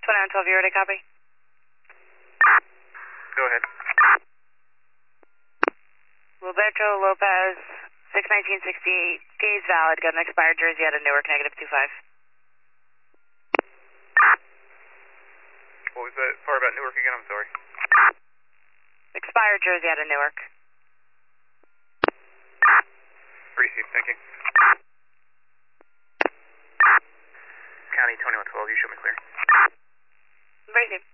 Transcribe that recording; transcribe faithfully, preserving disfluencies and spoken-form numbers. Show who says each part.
Speaker 1: twenty-one twelve, you ready, copy?
Speaker 2: Go ahead.
Speaker 1: Roberto Lopez, six nineteen sixty-eight, days valid, got an expired jersey out of Newark, negative two five.
Speaker 2: What was that part about Newark again? I'm sorry.
Speaker 1: Expired jersey out of Newark.
Speaker 2: Received, thank you. County twenty-one twelve, you show me clear.
Speaker 1: Received.